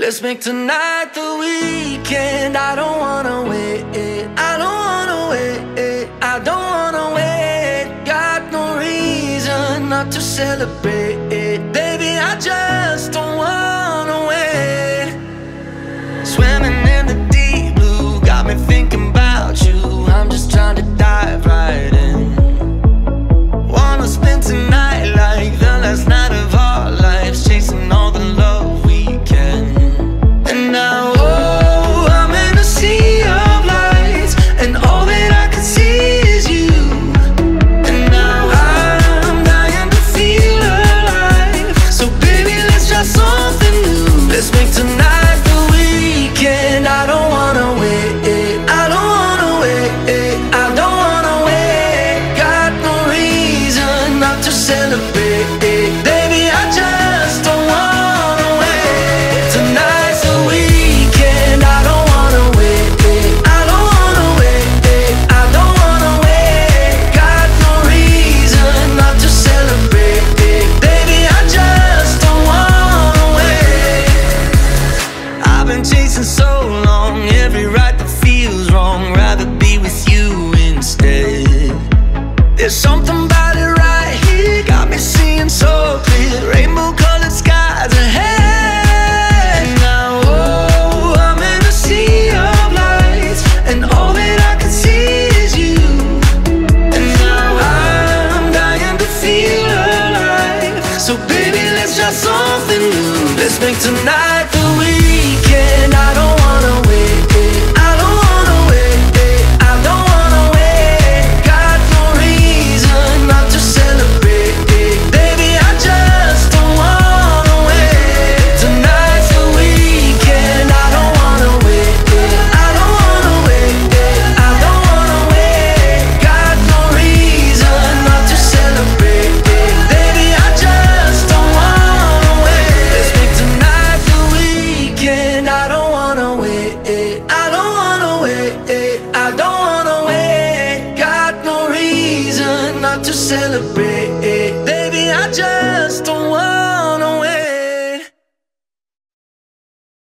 Let's make tonight the weekend. I don't wanna wait, I don't wanna wait, I don't wanna wait. Got no reason not to celebrate, baby, I just don't wanna wait. Swimming in the deep blue, got me thinking about you. I'm just trying to dive right in. Wanna spend tonight like the last night of our lives, chasing all the love we can. And now, oh, I'm in a sea of lights, and all that I can see is you. And now I'm dying to feel alive, so baby, let's try something new. Let's make tonight the weekend. I don't wanna wait, I don't wanna wait, I don't wanna wait. Got no reason not to celebrate, baby, I just don't wanna wait. Tonight's the weekend. I don't wanna wait, I don't wanna wait, I don't wanna wait. Got no reason not to celebrate, baby, I just don't wanna wait. I've been chasing so long, every right that feels wrong, rather be with you instead. There's something about it right here, got me seeing so clear, rainbow colored skies ahead. Now, oh, I'm in a sea of lights, and all that I can see is you. And now I'm dying to feel alive, so baby, let's try something new. Let's make tonight the weekend. I don't wanna wait, I don't wanna wait, I don't wanna wait. Got no reason not to celebrate, baby, I just don't wanna wait. Tonight's the weekend. I don't wanna wait, I don't wanna wait, I don't wanna wait. Got no reason not to celebrate, baby, I just don't wanna wait. Let's make tonight the weekend. I don't wanna wait, I don't wanna wait, I don't wanna wait. Got no reason not to celebrate, baby, I just don't wanna